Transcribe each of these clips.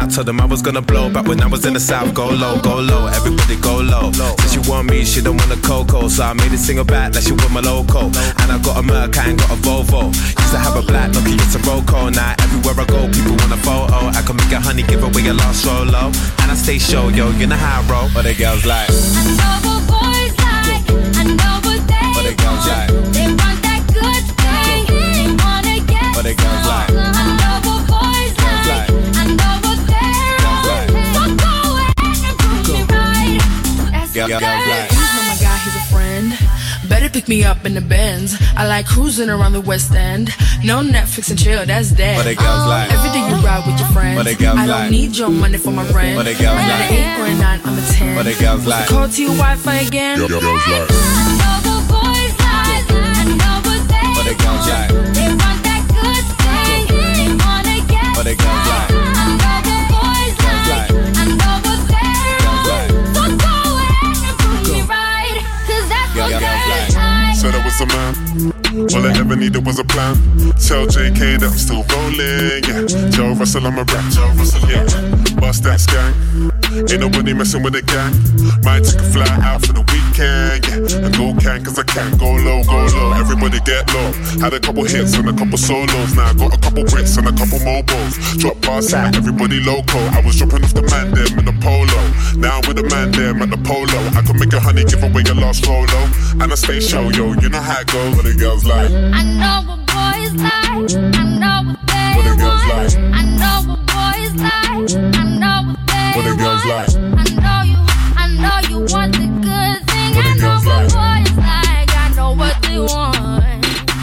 I told them I was gonna blow back when I was in the south. Go low, everybody go low. Said she want me, she don't want a Coco, so I made it single back like she want my loco. And I got a Merc, I ain't got a Volvo. Used to have a black Nokia, it's a Roco. Now everywhere I go, people want a photo. I can make a honey, give away a lost solo. And I stay show, yo, you know how I roll. But the girls like, I know what boys like, I know what they but the girls like, they want that good thing, they wanna get but the girls like, I know what boys like, I know what they're on. So go ahead and prove me right. That's the girls like. He's not my guy, he's a friend. Better pick me up in the Benz. I like cruising around the West End. No Netflix and chill, that's dead. But the girls like, every day you ride with your friends. but the girls I don't like, need your money for my rent. but the girls I'm like, not an 8 or a 9, I'm a 10. but the girls like, Call to your Wi-Fi again. girls like, I know what boys like, I know what they but the girls like, they want that good thing, they wanna get but the girls like, I know what boys like, I know what they're on. So go ahead and prove me right, 'cause that's what girls like. Said I was a man, all I ever needed was a plan. Tell JK that I'm still rolling, yeah. Joe Russell, I'm a rap, Joe Russell, yeah. Bust that gang, ain't nobody messing with the gang. Might take a fly out for the weekend, yeah. And go can, 'cause I can go low, everybody get low. Had a couple hits and a couple solos. Now I got a couple Brits and a couple mobiles. Drop bars and everybody loco. I was dropping off the man them in the polo. Now I'm with the man them at the polo. I could make a honey, give away your last rolo. And I stay show, yo, you know how it goes. What the girls like, I know what boys like, I know what they what the girls want. like, I know what boys like, I know what they what the girls want. like, I know you want the good thing. What the I know girls what like. boys like, I know what they want.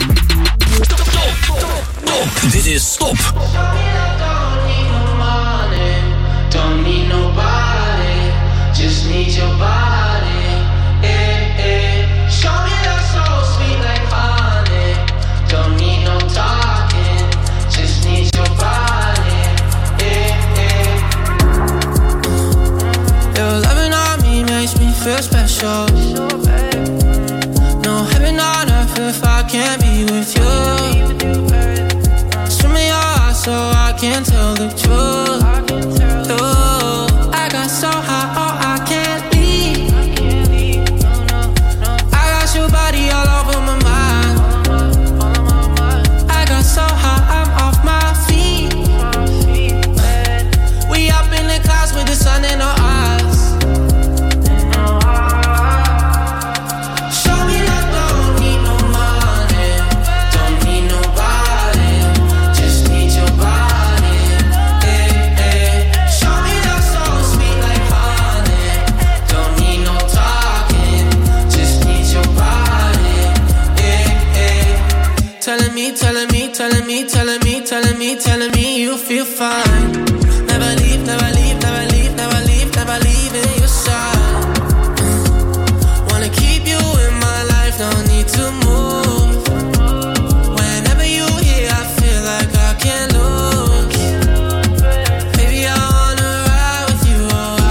Dit is Stop. Don't need nobody, just need your body. Show me love so sweet like honey. Don't need no talking, just need your body. Your loving on me makes me feel special. No heaven on earth if I can't be with you. Swim in your eyes so I can tell the truth. I got so high, oh I can't leave. I got your body all over my mind. I got so high, I'm off my feet. We up in the clouds with the sun in our eyes. Show me that don't need no money, don't need nobody, just need your body. Show me that so sweet like honey, don't need no talking, just need your body. Telling me, telling me, telling me, telling me, telling me, telling me you feel fine. Never leave, never leave, never leave, never leave, never leave in your side. Wanna keep you in my life, don't need to move. Whenever you here, I feel like I can't lose. Baby, I wanna ride with you,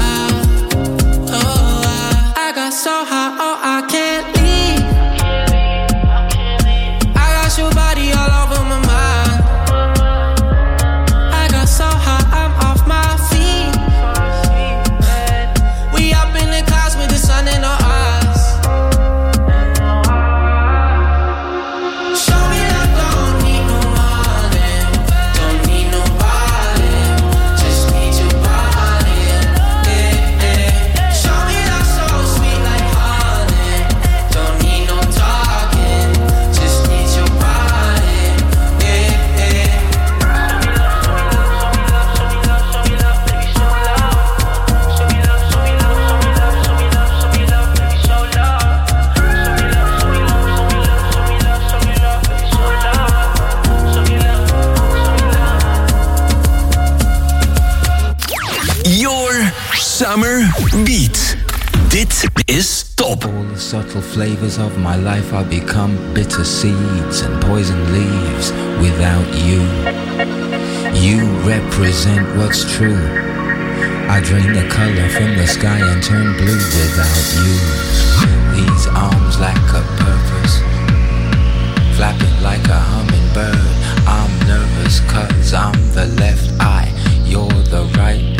I got so high, oh I can't leave. I got your body all over my mind. I got so high, I'm off my feet. We up in the clouds with the sun in our eyes. Show me that don't need no money, don't need nobody, just need your body. Show me that so sweet like honey, don't need no talking, just need your body. Your Summer Beat. Dit is Top. All the subtle flavors of my life are become bitter seeds and poison leaves without you. You represent what's true. I drain the color from the sky and turn blue without you. These arms lack a purpose, flapping like a hummingbird. I'm nervous 'cause I'm the left eye, you're the right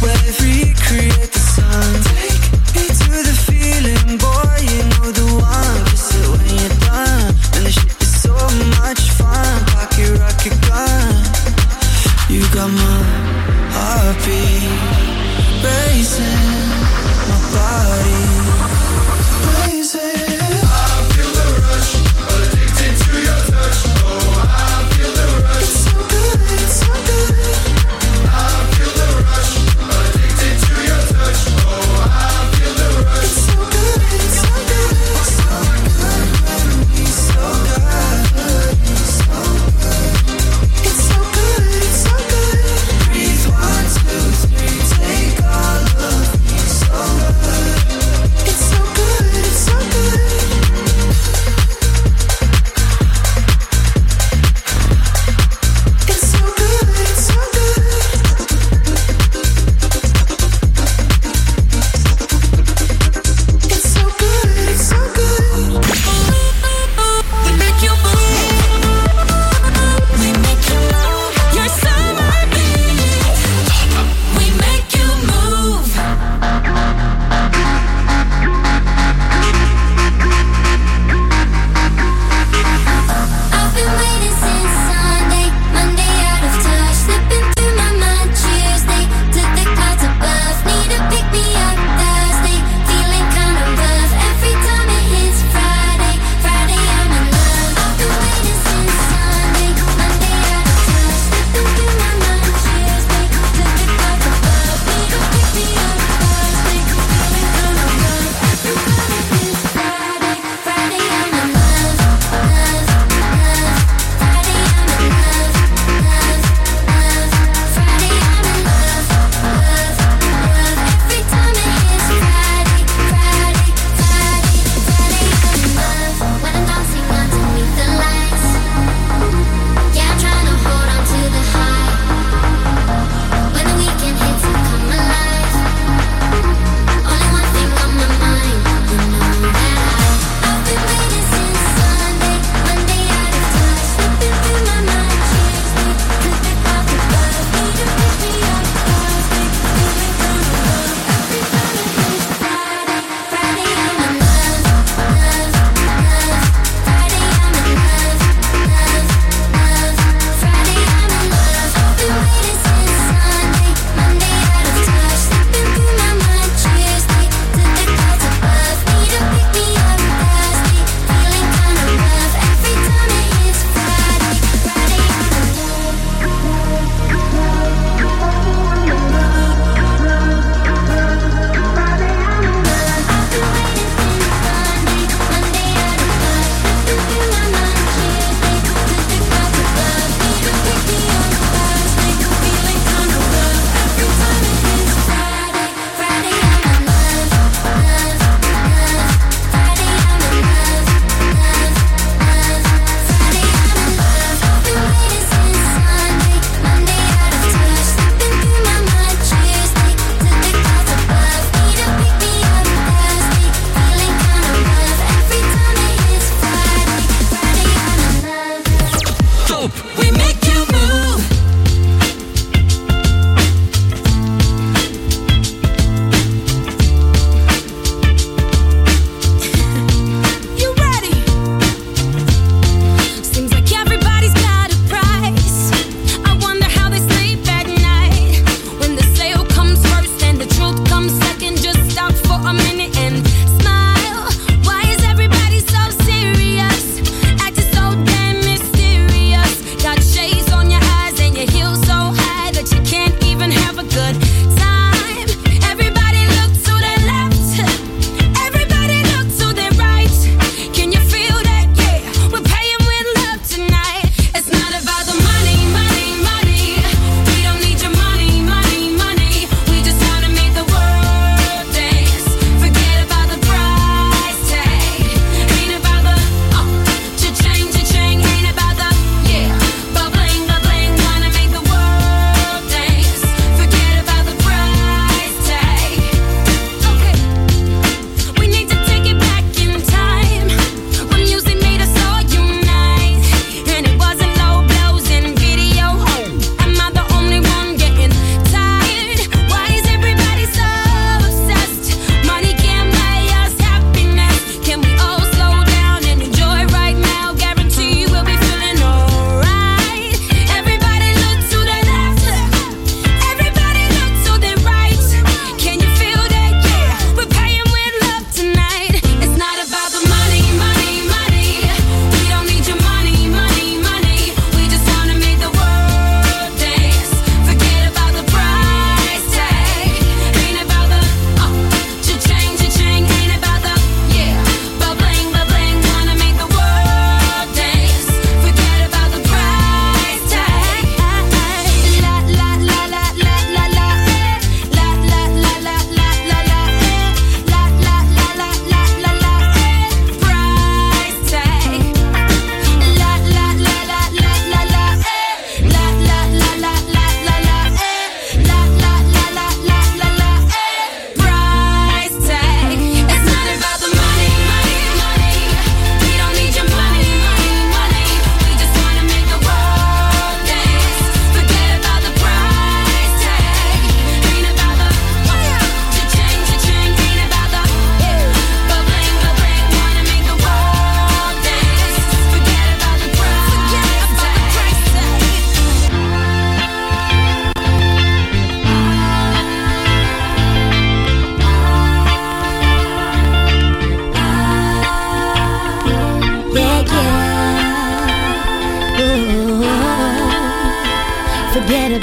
wave, recreate the sun. Take me to the feeling, boy, you know the one. Kiss it when you're done, and the shit is so much fun. Pocket rocket gun, you got my heartbeat racing, my body blazing. I feel the rush, addicted to your touch. Oh, I feel the rush. It's so good, it's so good. I feel the rush, addicted to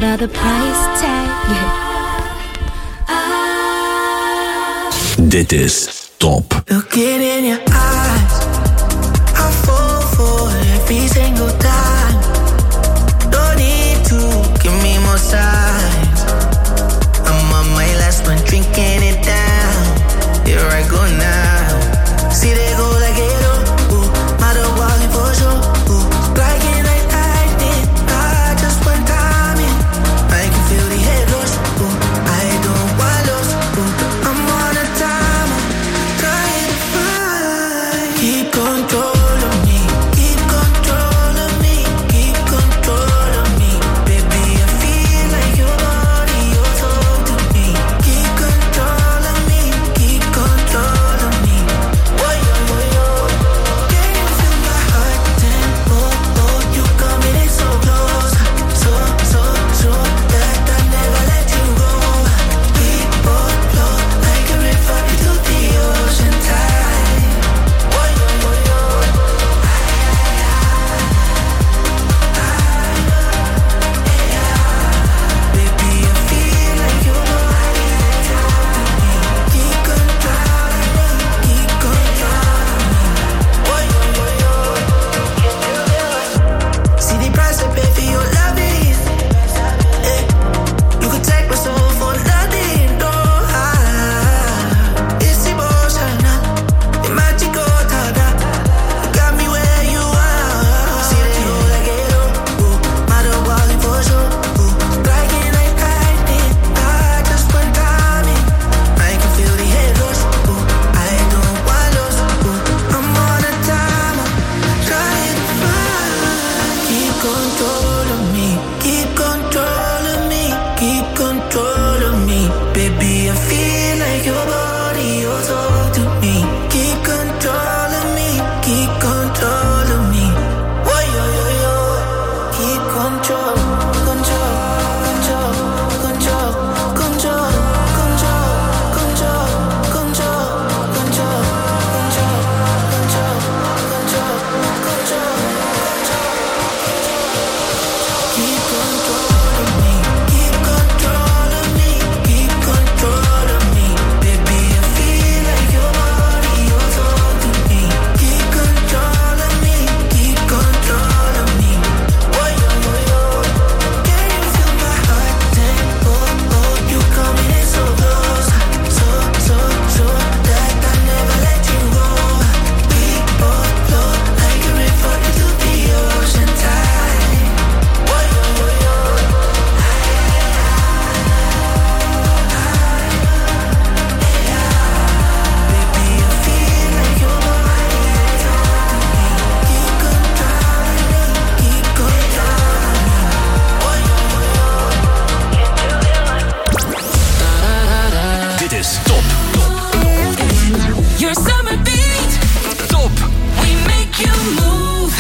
about the price tag. Dit is Top. Looking in your eyes, I fall for every single time. No need to give me more signs. I'm on my last one, drinking it down. Here I go now. See they go like it up. Matter walking for sure. Like it like I did. I just one time in. I can feel the head rush. I don't want lost. I'm on a timer. Trying to find. Keep control of me. Keep control of me. Keep control of me. Baby, I feel like your body, your soul to me. Keep control of me. Keep control of me. Boy, can you feel my heart tempo? Oh, you coming in so close, so that I never let you go. We both flow like a river into the ocean tide. Boy, baby, I feel like your body is on me. Keep control of me. Keep control of me. Boy, see the price I pay for your loving. You could take my soul for nothing, no. It's emotional, it's magical, tada. You got me where you are. See they go like it up, matter walking for sure. Like it like I did, I just one time in. I can feel the head rush, I don't want lost. I'm on a timer, trying to find. Keep control of me, keep control of me, keep control of me. Baby, I feel like your body, your soul to me. Keep control of me, keep control of me. Whoa, yo. Keep control, control, control, control, control, control, control, control, control, control, control, control, control. Keep control of me, keep control of me, keep control of me. Baby, I feel like your body, your soul to me. Keep control of me, keep control of me. Whoa, yo. Can you feel my heart tempo? Oh, you coming in so close, so that I never let you go. We both flow like a river into the ocean tide. Whoa, yo. Baby, I feel like your body is on me. Keep control of me, keep control of me. Whoa, yo. Dit is Top. Your summer beat, Top. we make you move.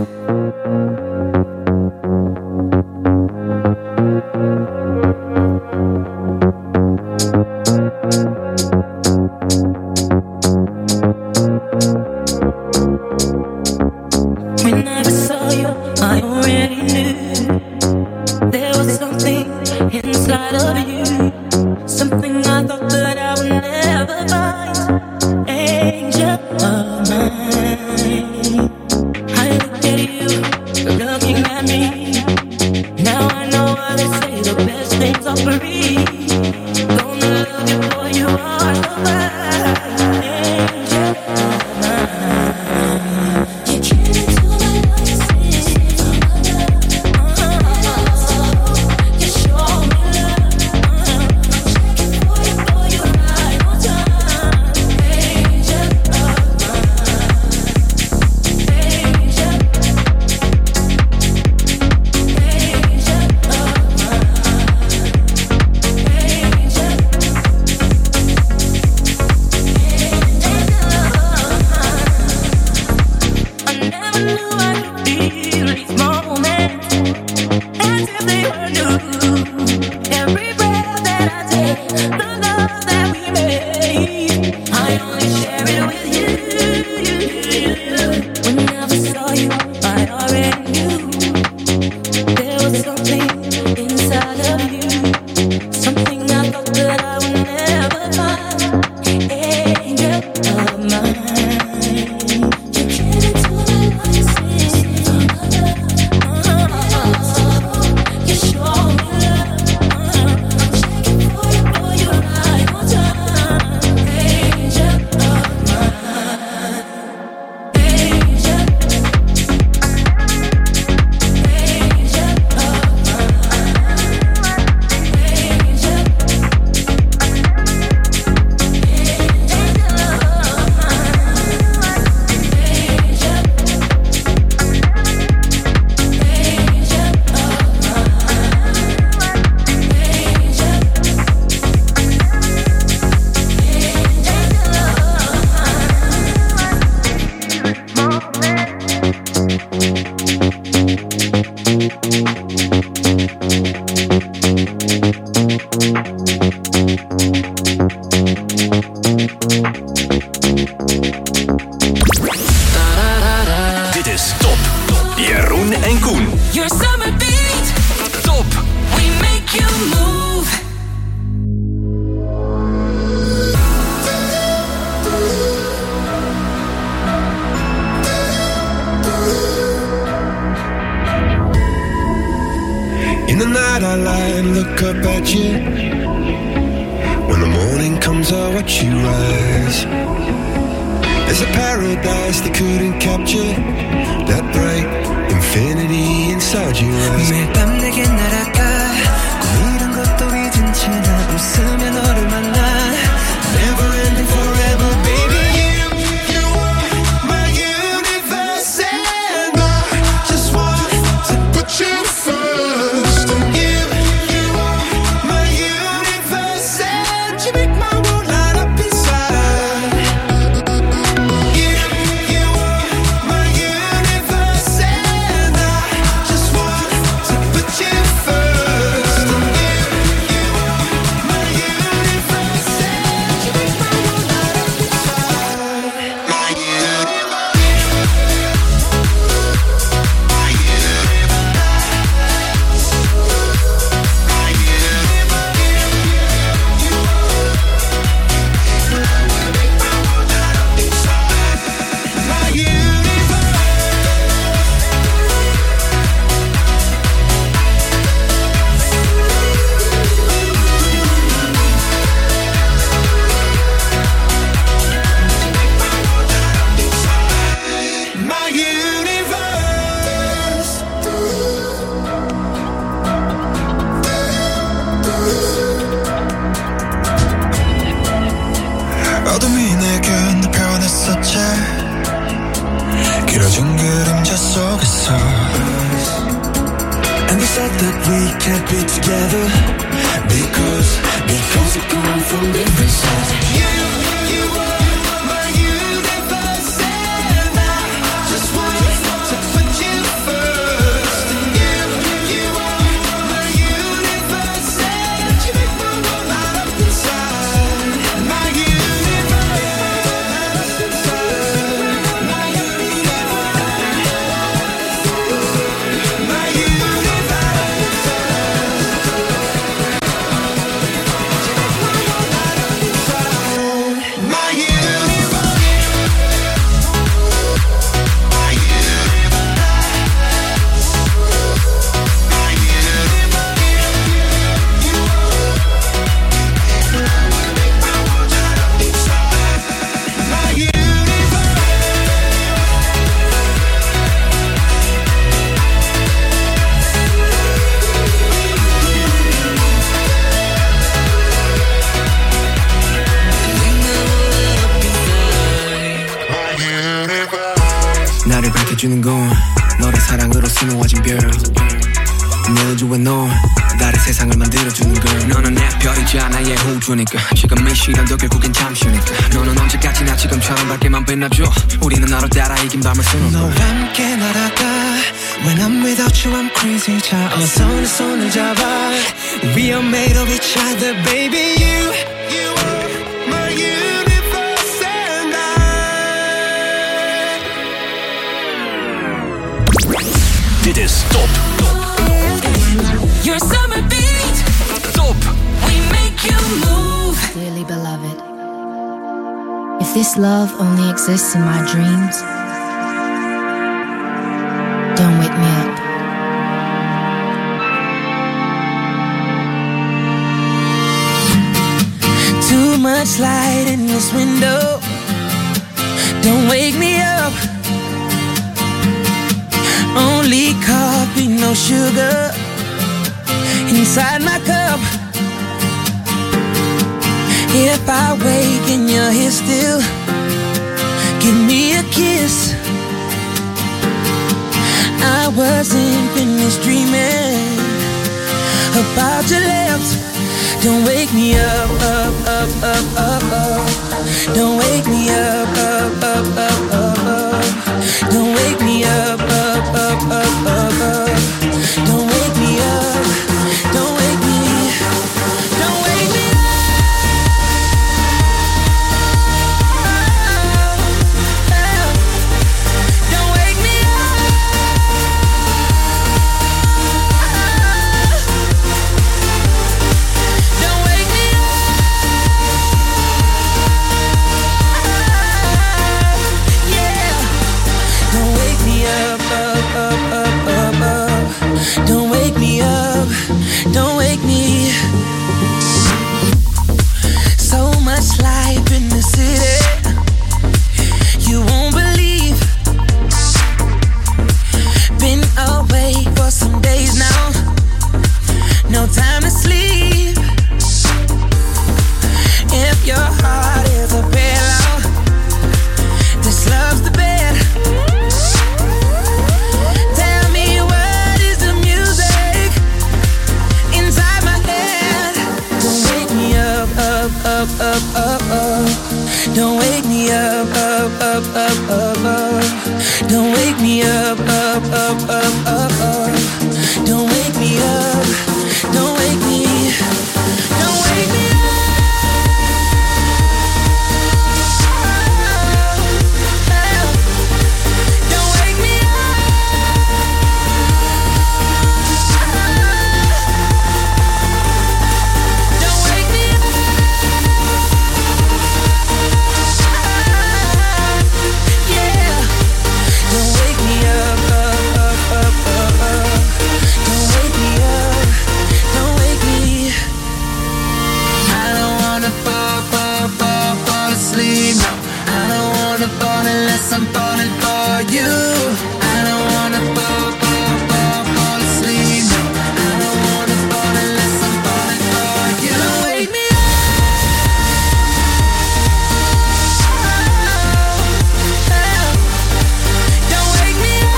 When I saw you, I already knew there was something inside of you, something I thought that I would never find. Angel of mine, I looked at you, you're looking at me. Now I know why they say the best things are free. Gonna love you for you are the mine. Angel of mine, you came into my life, you show me love. I'm checking for you right on time. Angel of mine, inside skyline, look up at you. When the morning comes, I watch you rise. There's a paradise they couldn't capture. That bright infinity inside your eyes. 매일 밤 내게 날아가. 꿈이란 것도 잊은 채 나 웃으며 너를 만나. Never ending forever, baby. You are my universe, and I just want to put you first. And you are my universe, and you make my world light up inside. You are my universe, and I just want to put you first. And you are my universe, and you make my world light up inside. My universe. My universe. 어둠이 내겐 늘 변했었지. 길어진 그림자 속에서. And they said that we can't be together because we're coming from different sides. You are my universe, and I just want to put you first. And you are my universe, and you make my world light up inside. My universe, my universe, my 나를 밝혀주는 건 너의 사랑으로 수놓아진 별. 내 우주에 넌 다른 세상을 만들어주는 걸. 너는 내 별이자 나의 우주니까. 지금 이 시간도 결국엔 잠시니까. 너는 언제까지나 지금처럼 밝게만 빛나줘. 우리는 너로 따라 이긴 밤을 수놓고. 너와 함께 날아가. When I'm without you I'm crazy. 자 어서 내 손을 잡아. We are made of each other, baby. You are my universe, and Dit is Top. Your summer beat. Top. We make you move. Dearly beloved, if this love only exists in my dreams, don't wake me up. Too much light in this window. Don't wake me up. Only coffee, no sugar inside my cup. If I wake and you're here still, give me a kiss. I wasn't finished dreaming about your lips. Don't wake me up, up, up, up, up, up. Don't wake me up, up, up, up, up, up. Don't wake me up, up, up, up, up, up. Don't wake me up. Don't wake me. Don't wake me up. Don't wake me up. Don't wake me up. up, up, up, up. Don't wake me up, up, up, up, up, up. Don't wake me up, up, up, up, up, up. Don't wake me up, don't wake me, don't wake me up. Unless I'm falling for you, I don't wanna fall asleep. No, I don't wanna fall unless I'm falling for you. Don't wake me up. Don't wake me up.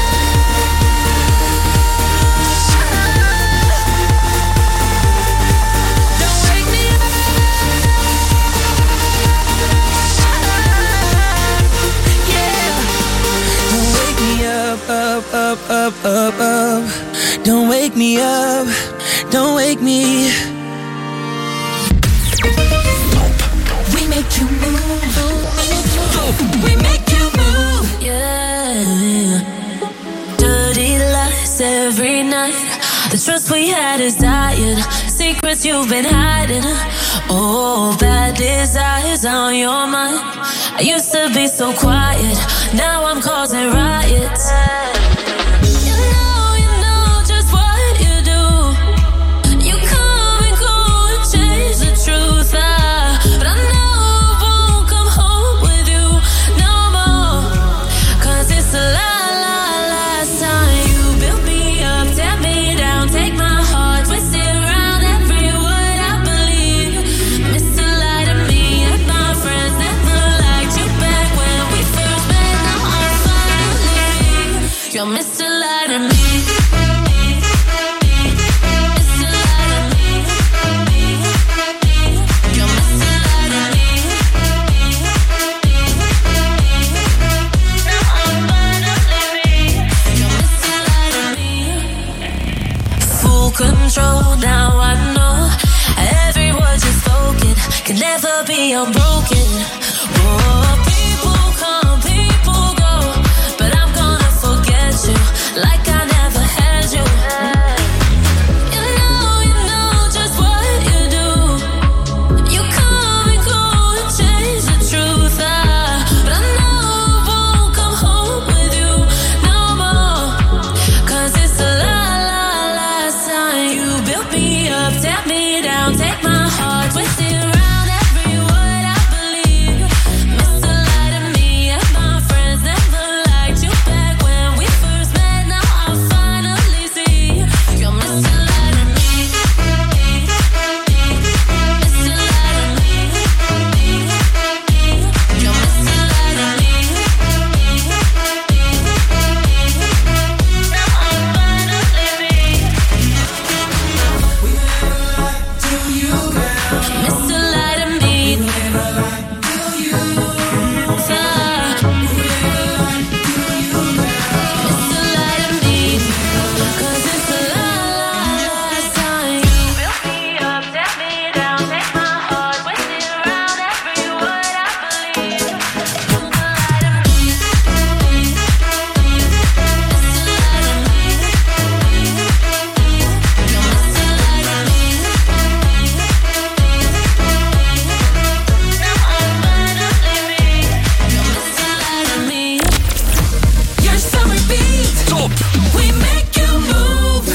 Don't wake me up. Up, up, up, up, up. Don't wake me up. Don't wake me. We make you move. We make you move. Yeah. Dirty lies every night. The trust we had is dying. Secrets you've been hiding. Oh, bad desires on your mind. I used to be so quiet. Now I'm causing riots. You know just what you do. You come and go and change the truth. But I know I won't come home with you no more. 'Cause it's the last time you built me up, tear me down, take my heart, twist it around every word I believe. Mr. Light of me and my friends never liked you back when we first met. Now I'm finally you're Mr. Light of me. Mr. Light of me. You're Mr. Light of me. Now I'm finally you're Mr. Light of me. Full control, now I know every word you've spoken can never be unbroken. Oh, people come, people go, but I'm gonna forget you like I never had you. You know just what you do. You come and go and change the truth. But I know I won't come home with you no more. 'Cause it's the last time you built me up, tear me down, take my heart, twist it around every word I believe. Mr. Light of me and my friends never liked you back when we first met. Now I finally see you're Mr. Light of me. Mr. Light of me. You're Mr. Light of me. Now I'm finally Mr. Light of me. Mr. Light of me. 'Cause it's the last time you built me up, tear me down, take my heart, twist it around every word I believe. Mr. Light of me. Mr. Light of me. You're Mr. Light of me. Now I'm finally you're Mr. Light of me. Your summer beat. Top. We make you move.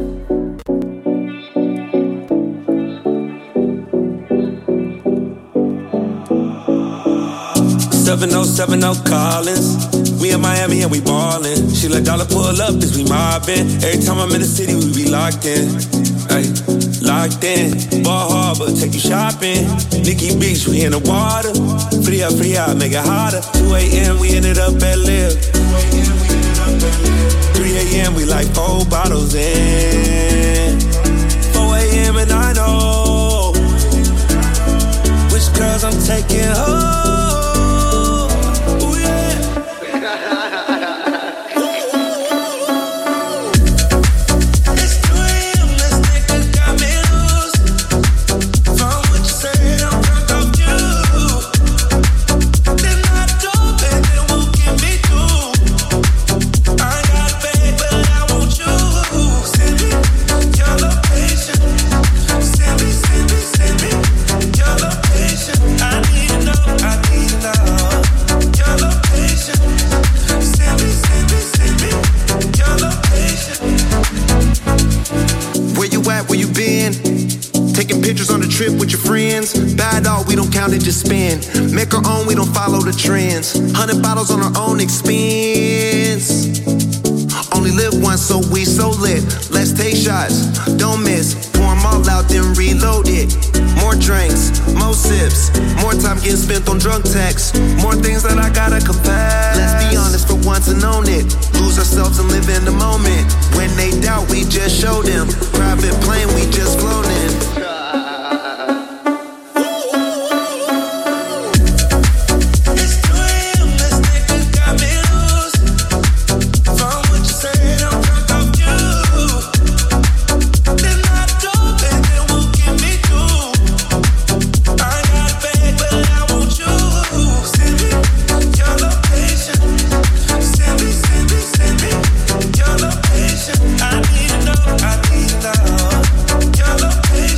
7070 Collins. We in Miami and we ballin'. She let dollar pull up as we mobbin'. Every time I'm in the city, we be locked in. Ay, locked in. Ball Harbor, take you shopping. Nikki Beach, we in the water. Free up, make it hotter. 2 a.m., we ended up at Live. 3 a.m., we like 4 bottles in. 4 a.m. and I know taking hold. Ooh, yeah. It's 2 a.m., this nigga got me loose. From what you said, I'm drunk off you. Then I dope and it won't get me through. I ain't got a bag, but I want you. Send me your location. Send me your location. I need to know your location. Send me your location. Where you at, where you been? Taking pictures on the trip with your friends. Bad all, we don't count it, just spend. Make our own, we don't follow the trends. 100 bottles on our own expense. Only live once, so we so lit. Let's take shots, don't miss. Pour them all out, then reload it. More drinks, more sips. More time getting spent on drunk texts. More things that I gotta confess. Let's be honest for once and own it. Lose ourselves and live in the moment. When they doubt, we just show them. Private plane, we just flown in. It's 2 a.m., this nigga got me loose. From what you said, I'm drunk off you. Then I dope and it won't get me through. I ain't got a bag, but I want you. Send me your location. Send me your location. I need to know your location.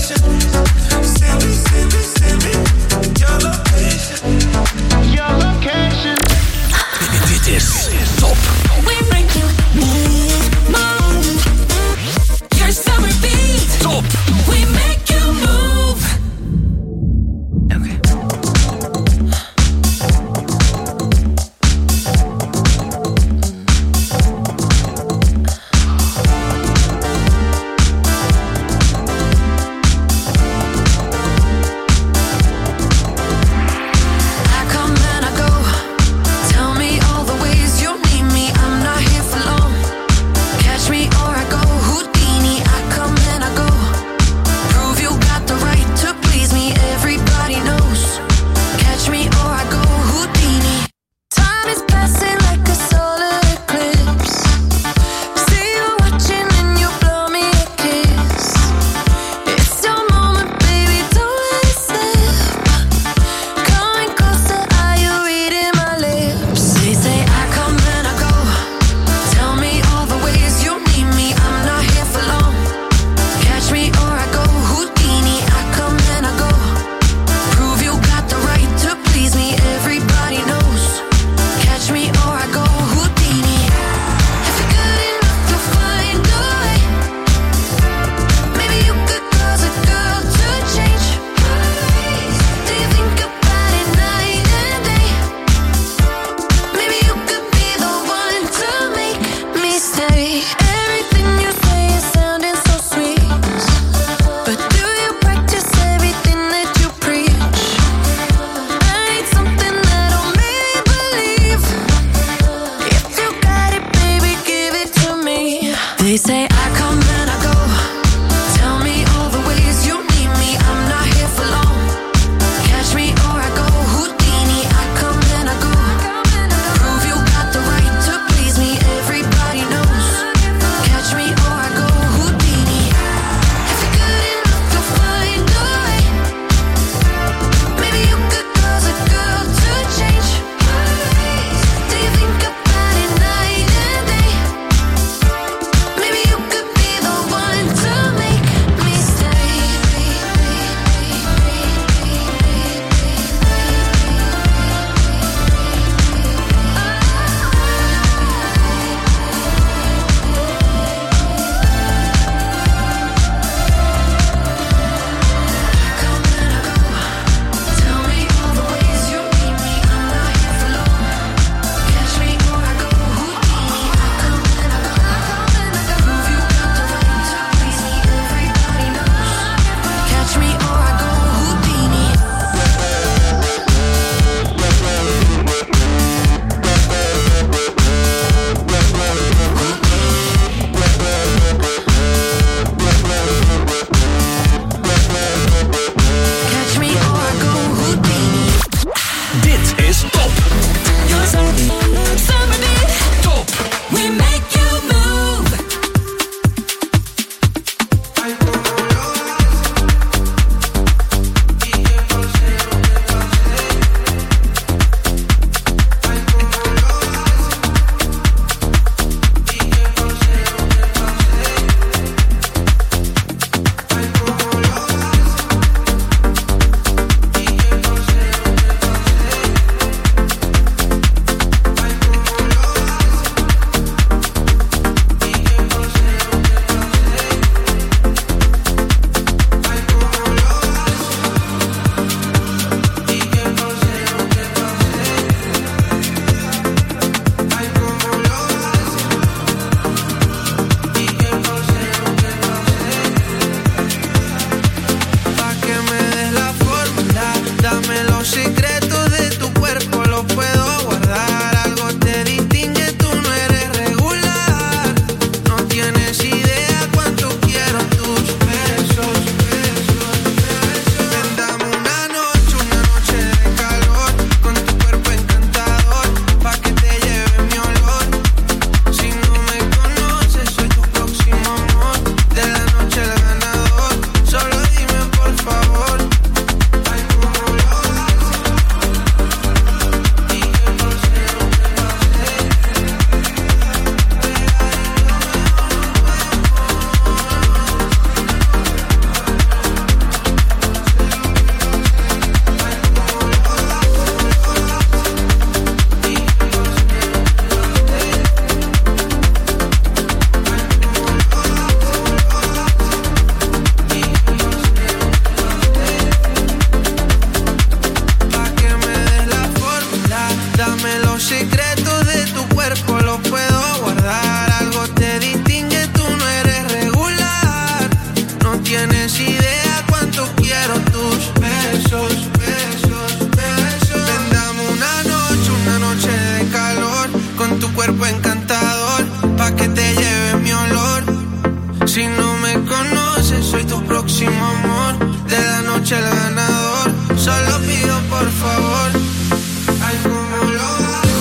noche el ganador. Solo pido por favor. Ay, cómo lo hago.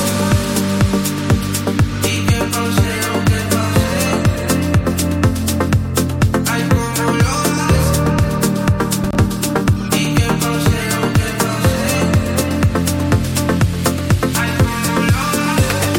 Y que pase lo que pase. Ay, cómo lo hago. Y que pase lo que pase. Ay, cómo lo hago.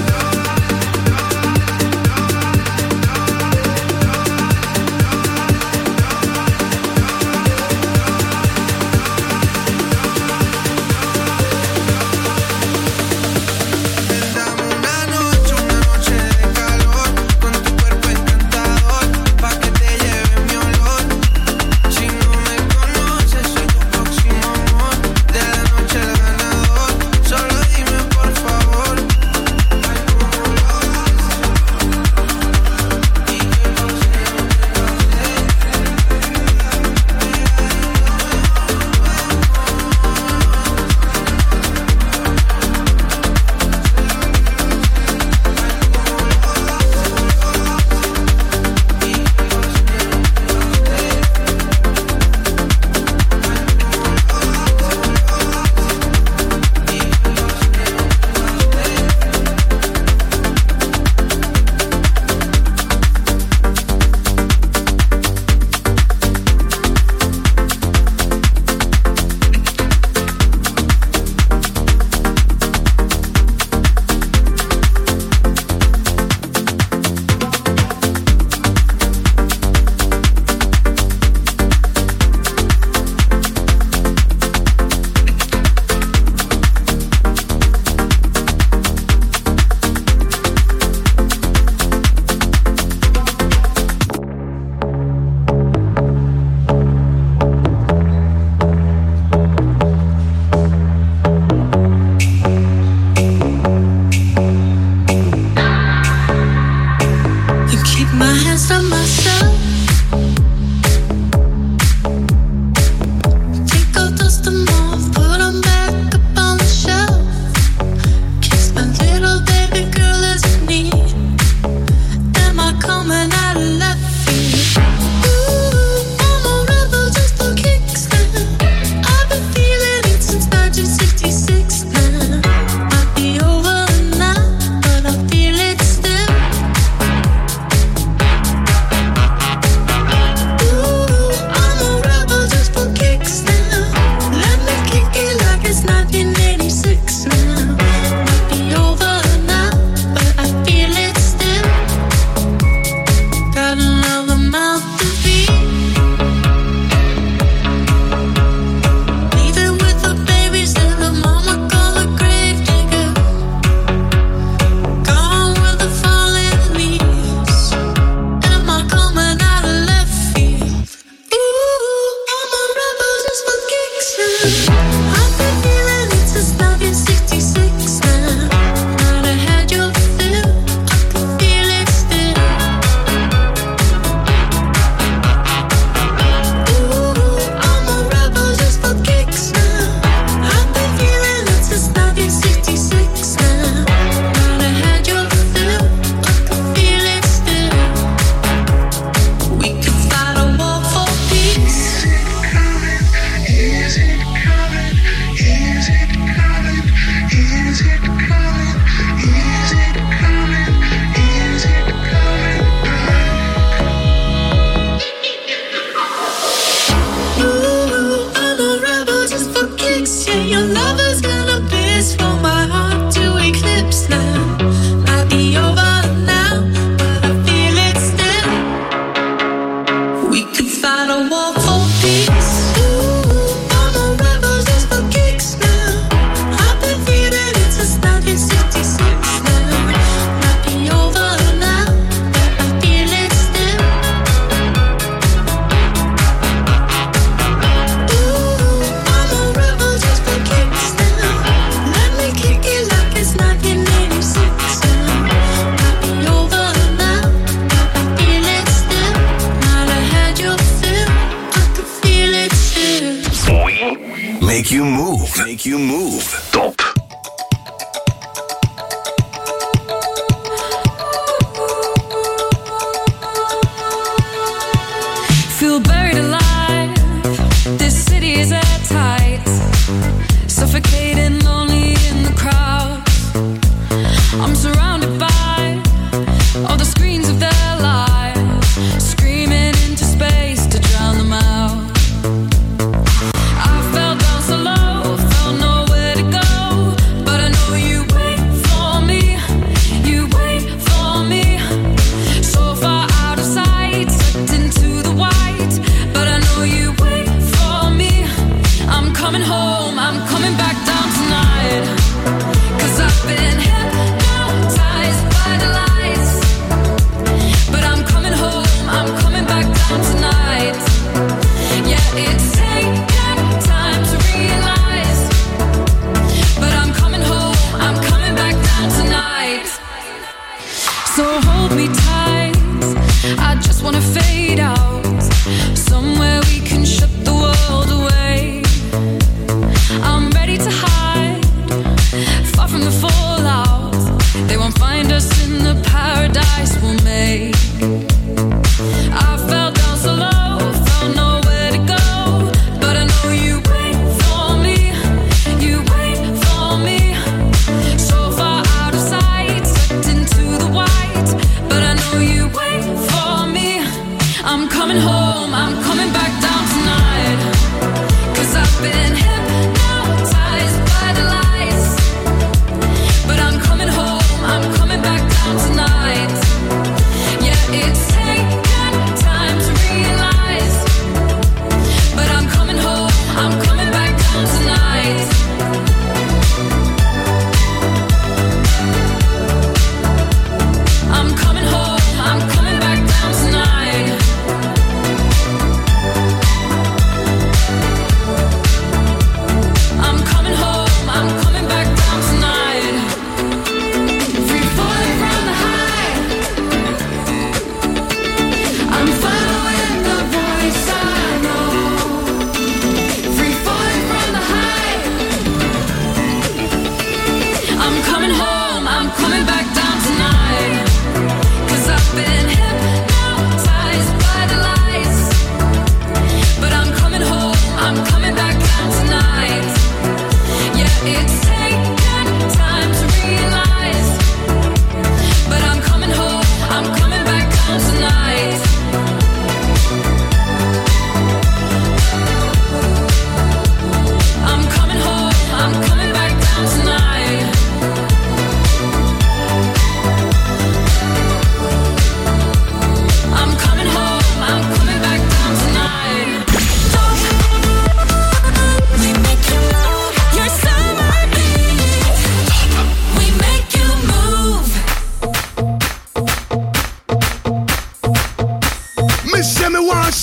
Make you move. Make you move. Top. Feel buried alive. This city is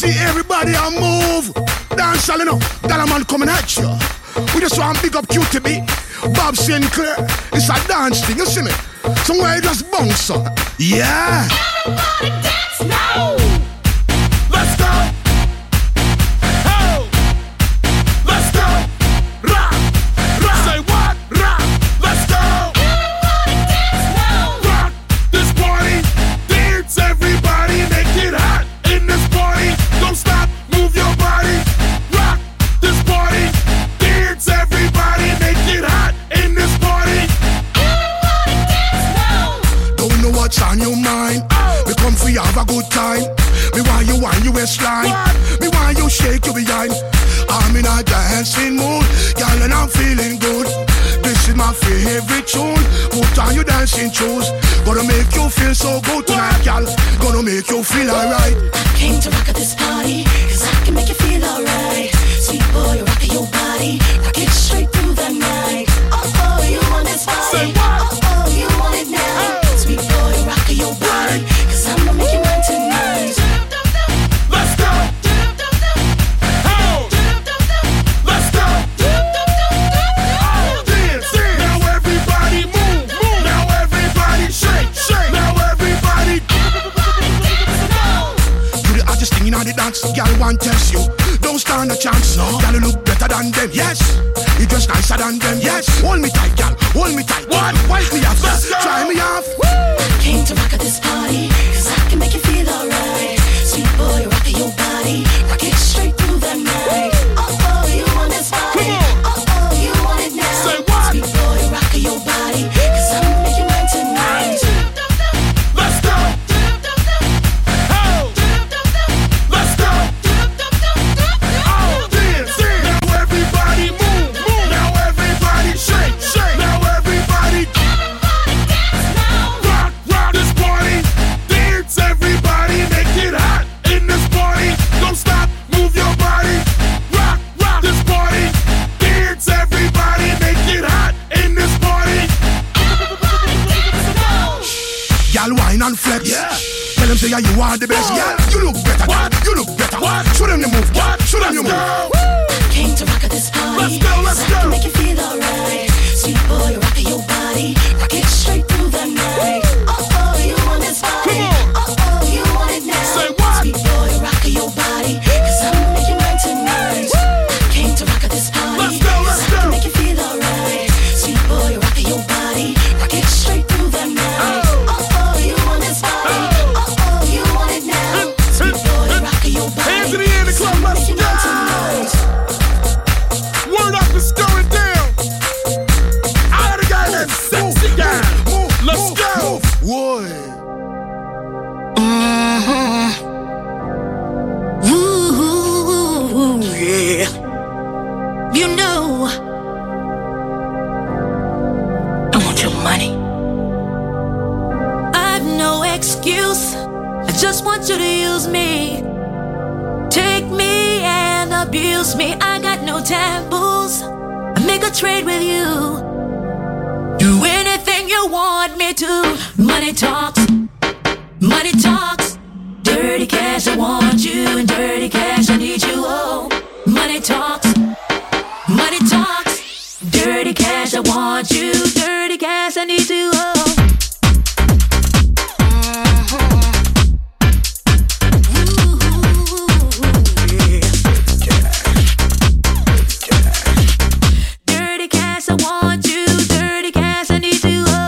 see everybody a move. Dance all, you know. Dollar man coming at you. We just want big up QTB. Bob Sinclair. It's a dance thing, you see me? Somewhere you just bounce up. Yeah. Everybody dance now. Let's go. Oh. Let's go. Rock. Rock. Say what? Rock. Let's go. Everybody dance now. Rock this party. Dance everybody. Make it hot in this party. Don't stop. Move your body. Rock this party. Dance everybody. Make it hot in this party. Everybody dance now. Don't know what's on your mind. We come for you have a good time. Me want you on your waistline. Me want you shake your behind. I'm in a dancing mood, girl, and I'm feeling good. This is my favorite tune. Put on your dancing shoes. Gonna make you feel so good tonight, girl. Gonna make you feel alright. I came to rock at this party, cause I can make you feel alright. Sweet boy, you're rocking your body. Rock it straight through the night. Oh, you want this body. Say what? Oh, you want it now. Sweet boy, you're rocking your body. Cause I'ma make you mine tonight. Let's go. Oh. Let's go. Oh, dance. Now everybody move. Now everybody shake. Now everybody. You the hottest thing in all the dance. Girl, one test you. Don't stand a chance. No. Girl, you look better than them. Yes. You dress nicer than them. Yes. Hold me tight, girl. Hold me tight. What? Wipe me off. Let's go. Try me off. I came to rock at this party, cause I can make you feel alright. Sweet boy, rocking your body. Rock it straight through the night. Oh, you want this body. Oh, you want it now. Say what? Sweet boy, rocking your body. Cause I'ma make you mine tonight. Let's go. Oh. Let's go. Oh, dance. Now everybody move. Now everybody shake. Now everybody. Dance now. Rock this party. Dance everybody. Make it hot in this party. Don't stop. Move your body. Rock this party. Dance everybody. Make it hot in this party. Girl, wine and flex. Yeah. Tell them say yeah, you are the best. Yeah, you look better. What? You look better. What? Show them you move. What? Show them you Let's move. go. Came to rock at this party. Let's go, let's cause I go. can make you feel alright. Sweet boy, rocking your body. Rock it straight through the night. Oh, you want this body. Oh, you want it now. Say what? Sweet boy, rocking your body. Cause I'ma make you mine tonight. Came to rock at this party. Let's go, let's cause I can go. make you feel alright. Sweet boy, rocking your body. Rock it straight through the night. Oh, you want this body. Oh, you want it now. Sweet boy, rocking your body. Hands in the air in the club, I'ma let's make you go. mine tonight. Word up, it's going down. Out of the guy that's sexy guy. Let's go. Boy. Ooh, yeah. You know, I want your money. I've no excuse. I just want you to use me. Take me and abuse me. I got no taboos. I make a trade with you. Do anything you want me to. Money talks. Money talks. Dirty cash, I want you. And dirty cash, I need you. Oh, money talks. Money talks. Dirty cash, I want you. Dirty cash, I need you. Oh. Dirty cash, I want you. Dirty cash, I need you. Oh.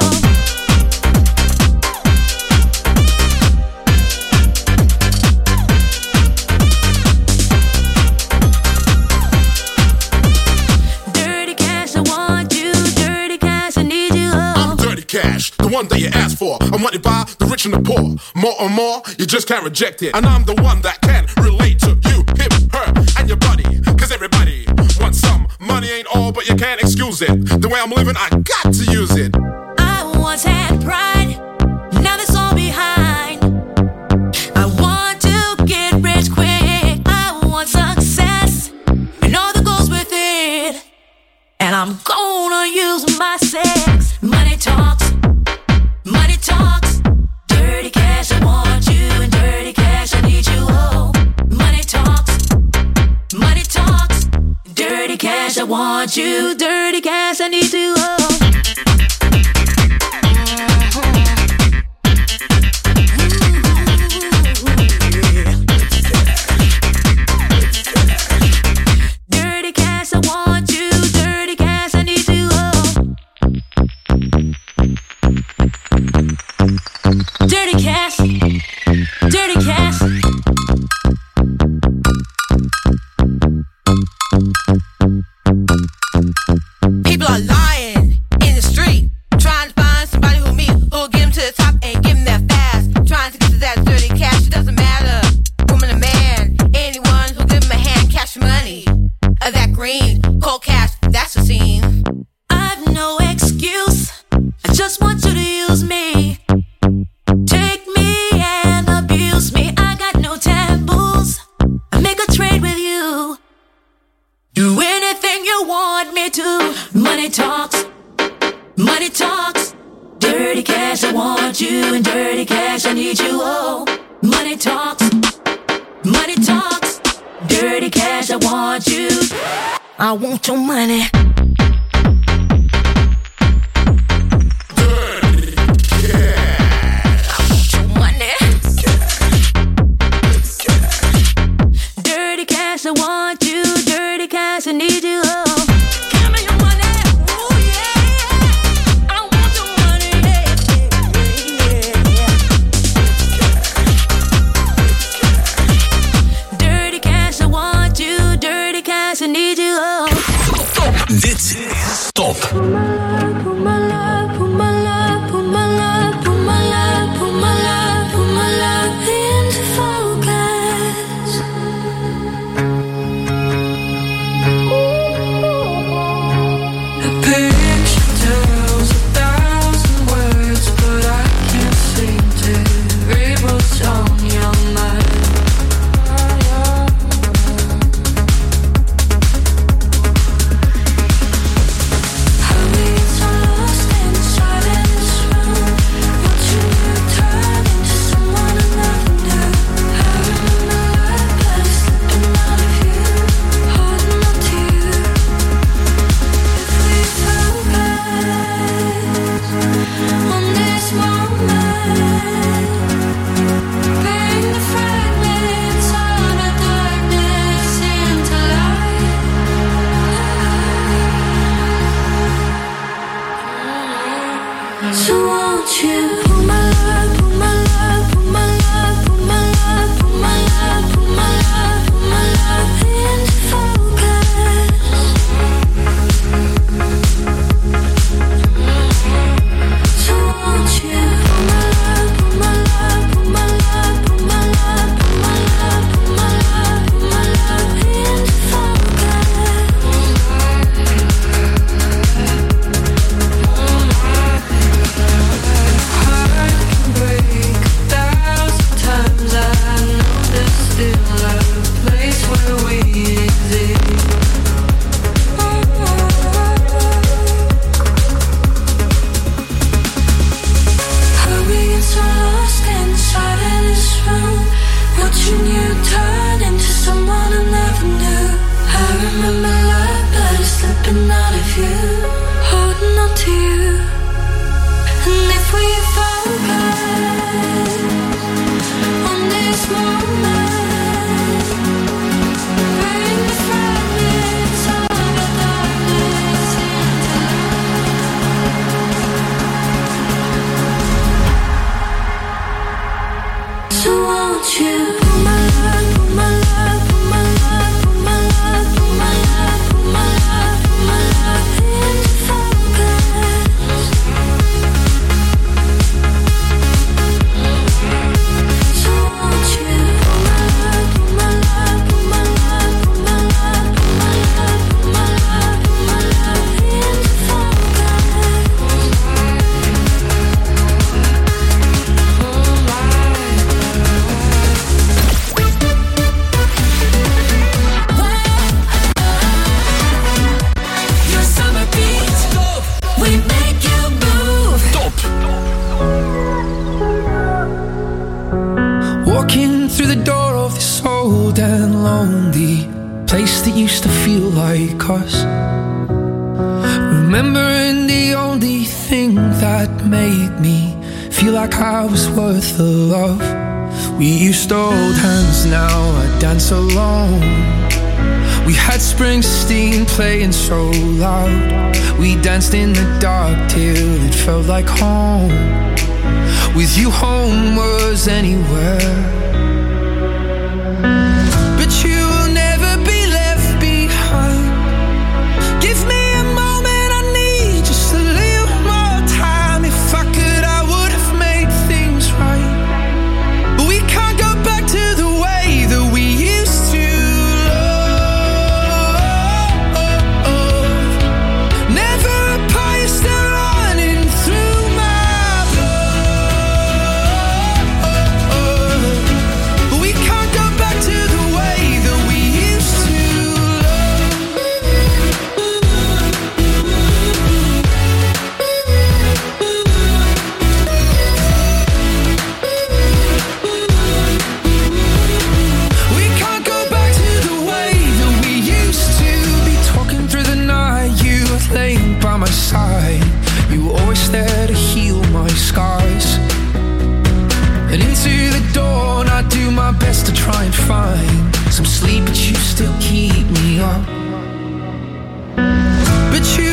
Dirty cash, I want you. Dirty cash, I need you. Oh. I'm dirty cash, the one that you asked for. I'm wanted by the rich and the poor. More and more, you just can't reject it. And I'm the one that can relate to you, him, her, and your buddy. Cause everybody wants some. Money ain't all, but you can't excuse it. The way I'm living, I got to use it. I once had pride, now that's all behind. I want to get rich quick. I want success and all that goes with it. And I'm gonna use my sex. Money talks. Money talks. Dirty cash, I want you. And dirty cash, I need you. Oh, money talks. want you. Dirty cash, I need you. Oh. Dirty cash, dirty cash. People are lying in the street, trying to find somebody who'll meet, who'll get them to the top and give them that fast. Trying to get to that dirty cash, it doesn't matter, woman or man. Anyone who'll give them a hand, cash money. That green, cold cash, that's the scene. I've no excuse, I just want you to use me. Take me and abuse me, I got no taboos. I make a trade with you. Do anything you want me to. Money talks, money talks. Dirty cash, I want you, and dirty cash, I need you. Oh, money talks, money talks. Dirty cash, I want you. I want your money. Dirty cash, I want you. Dirty cash, I need you. Oh, give me your money. Ooh, yeah. I want your money. Yeah. Dirty cash, I want you. Dirty cash, I need you. Oh. Dit is Top. Put my love, put my love, put my love, put my love, put my love, put my love into focus. A picture tells 1,000 words, but I can't seem to read what's on your mind. How we get so lost inside in this room? Watching you turn into someone I never knew. I remember life, but it's slipping out of you, holding on to you. If we focus on this moment, bring the fragments of the darkness into light. So won't you put my love, put my love, put my love, put my love, put my love, put my love, put my love into focus. So won't you put my love, put my love, put my love, put my love, put my love, put my love, put my love into focus. Heart can break 1,000 times. I know there's still a place where we exist. How we get so lost inside in this room, watching you turn into someone I never knew. I remember life, but it's slipping out of you, holding on to you. And if we focus on this moment, bring the fragments of the darkness into light. So won't you put my love, put my love, put my love, put my love, put my love, put my love, put my love into focus. So won't you put my love, put my love, put my love, put my love, put my love, put my love, put my love into focus. Your summer beat, we make you move. Walking through the door of this old and lonely place that used to feel like us. Remembering the only thing that made me feel like I was worth the love. We used to hold hands, now I dance alone. We had Springsteen playing so loud. We danced in the dark till it felt like home. With you, home was anywhere. But you will never be left behind. Give me a moment, I need just a little more time. If I could, I would have made things right. But we can't go back to the way that we used to love. Never apart, you're still running through my blood. But we can't go back to the way that we used to We can't go back to the way that we used to be. Talking through the night, you were laying by my side. You were always there to heal my scars. And into the dawn, I do my best to try and find some sleep, but you still keep me up. But you